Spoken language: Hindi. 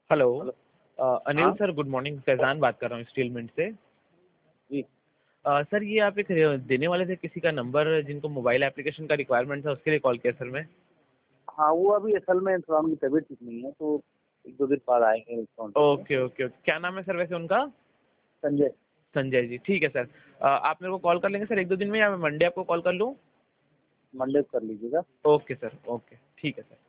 हेलो। हेलो। अनिल हाँ सर, गुड मॉर्निंग। फैज़ान बात कर रहा हूँ स्टील मिंट से। जी। सर, ये आप एक देने वाले थे किसी का नंबर, जिनको मोबाइल एप्लीकेशन का रिक्वायरमेंट था, उसके लिए कॉल किया सर मैं। हाँ, वो अभी असल में थोड़ा उनकी तबीयत ठीक नहीं है, तो 1-2 दिन बाद आएंगे काउंटर पे। ओके ओके ओके, क्या नाम है सर वैसे उनका? संजय। संजय जी, ठीक है सर। आप मेरे को कॉल कर लेंगे सर 1-2 दिन में, या मैं मंडे आपको कॉल कर लूँ? मंडे को कर लीजिएगा। ओके सर, ओके, ठीक है सर।